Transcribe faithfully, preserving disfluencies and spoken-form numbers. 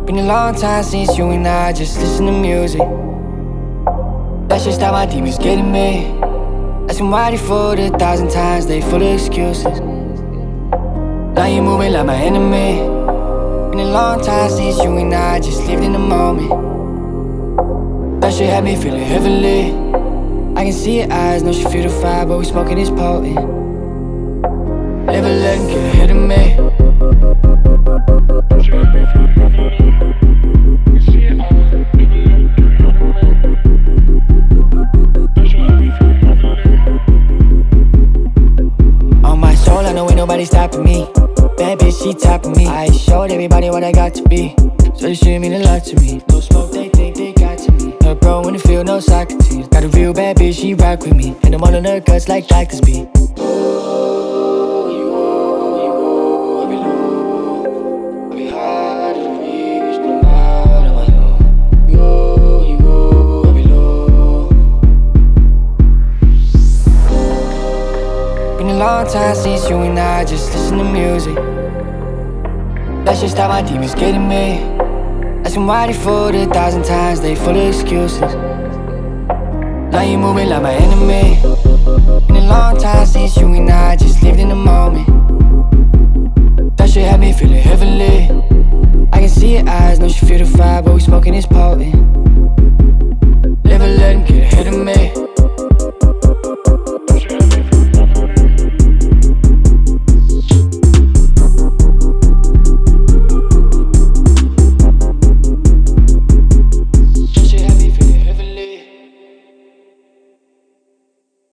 Been a long time since you and I just listen to music. That's just how my demons getting me. Asking why they fooled a thousand times, they full of excuses. Now you moving like my enemy. Been a long time since you and I just lived in the moment. That shit had me feeling heavenly. I can see your eyes, know she feel the fire, but we smoking is potent. Never let him get ahead of me. On my soul, I know ain't nobody stopping me. Bad bitch, she topping me. I showed everybody what I got to be, so this shit mean a lot to me. No smoke, they think they got to me. Her bro in the field, no Socrates. Got a real bad bitch, she rock with me, and I'm all on her guts like doctors be. Been a long time since you and I just listen to music. That's just how my demons getting me. Asking why they fooled a thousand times, they full of excuses. Now you moving like my enemy. Been a long time since you and I just lived in the moment. That shit had me feeling heavenly. I can see your eyes, know she feel the fire, but we smoking is potent. Never let him get ahead of me.